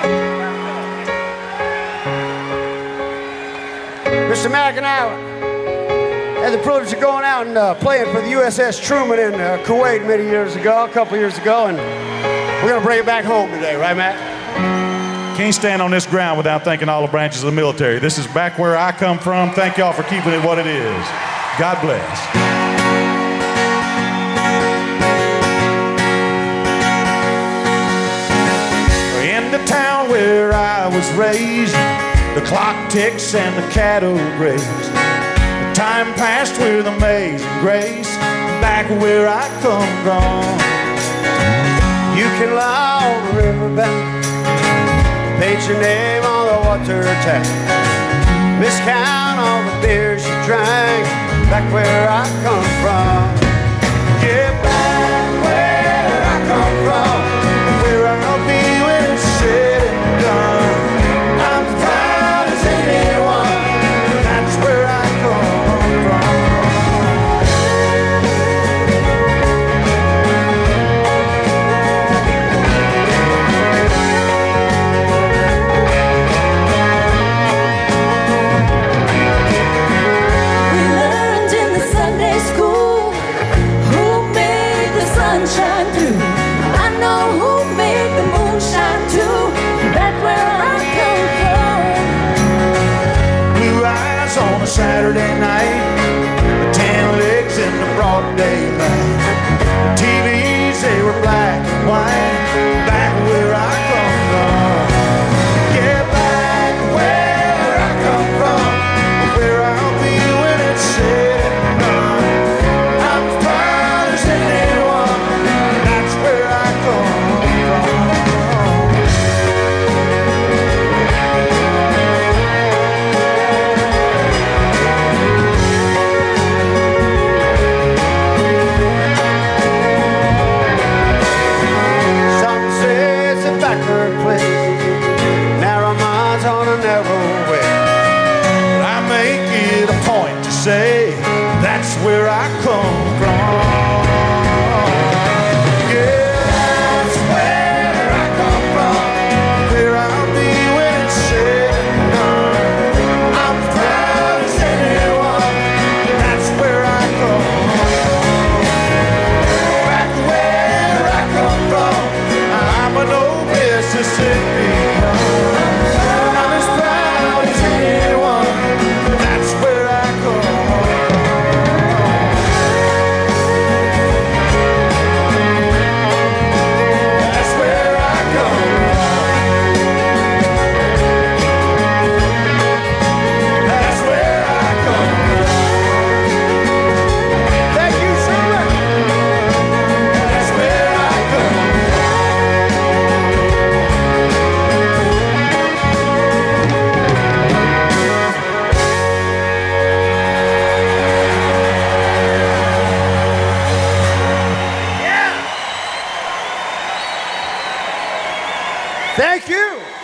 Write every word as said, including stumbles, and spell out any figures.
Mister Mack and I had the privilege of going out and uh, playing for the U S S Truman in uh, Kuwait many years ago, a couple years ago, and we're going to bring it back home today, right, Matt? Can't stand on this ground without thanking all the branches of the military. This is back where I come from. Thank y'all for keeping it what it is. God bless. In the town where I was raised, the clock ticks and the cattle graze. The time passed with amazing grace, back where I come from. You can lie on the riverbank, paint your name on the water tap, miscount all the beers you drank, back where I come from. Get back where I come from, where I'll be when it's said and done. I'm as proud as anyone, that's where I come from. We learned in the Sunday school who made the sun shine through. I know who made the moon shine too. Back where I come from. Blue eyes on a Saturday night, the tan legs in the broad daylight. The T Vs, they were black and white, back where I come from. Yeah, back where I come from, where I'll be when it's said and done. I'm as proud as anyone, that's where I come from. Some say it's a backward place, narrow minds on a narrow way. But I make it a point to say that's where I come from. Yeah, that's where I come from, where I'll be when it's said and done. I'm as proud as anyone, that's where I come from. Back where I come from, I'm an old Mississippi. I'm as proud as anyone, that's where I come from. That's where I come from. That's where I come from. Thank you so much. That's where I come Thank you.